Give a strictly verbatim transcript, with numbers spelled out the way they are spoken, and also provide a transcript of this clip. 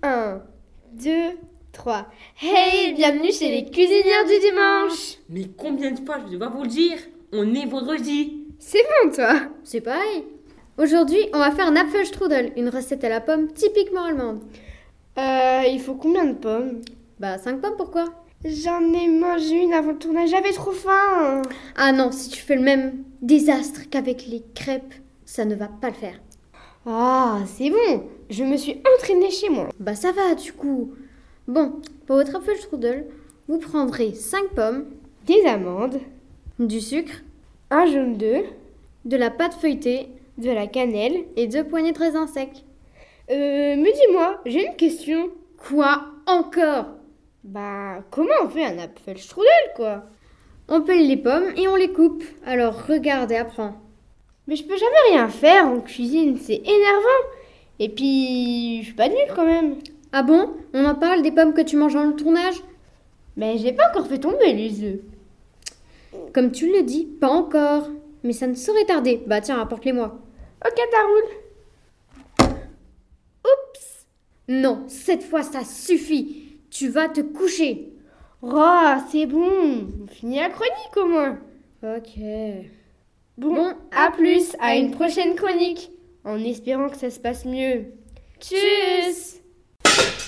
Un, deux, trois. Hey, bienvenue chez les cuisinières du dimanche. Mais combien de fois je vais devoir vous le dire? On est vendredi. C'est bon, toi? C'est pareil. Aujourd'hui, on va faire un Apfelstrudel, une recette à la pomme typiquement allemande. Euh, il faut combien de pommes? Bah, cinq pommes, pourquoi? J'en ai mangé une avant le tournage, j'avais trop faim. Ah non, si tu fais le même désastre qu'avec les crêpes, ça ne va pas le faire. Ah, c'est bon, je me suis entraînée chez moi. Bah ça va du coup. Bon, pour votre Apfelstrudel, vous prendrez cinq pommes, Des amandes, du sucre, un jaune d'œuf, de la pâte feuilletée de la cannelle. et deux poignées de raisins secs. Euh, mais dis-moi, j'ai une question. Quoi encore? Bah, comment on fait un Apfelstrudel, quoi? On pèle les pommes et on les coupe. Alors regarde et apprends. Mais je peux jamais rien faire en cuisine, c'est énervant. Et puis, je suis pas nulle quand même. Ah bon? On en parle des pommes que tu manges dans le tournage? Mais j'ai pas encore fait tomber les œufs. Comme tu le dis, pas encore. Mais ça ne saurait tarder. Bah tiens, apporte-les-moi. Ok, ça roule. Oups! Non, cette fois ça suffit. Tu vas te coucher. Oh, c'est bon. On finit la chronique au moins. Ok. Bon, Bon, à plus, à une prochaine chronique. En espérant que ça se passe mieux. Tchuss!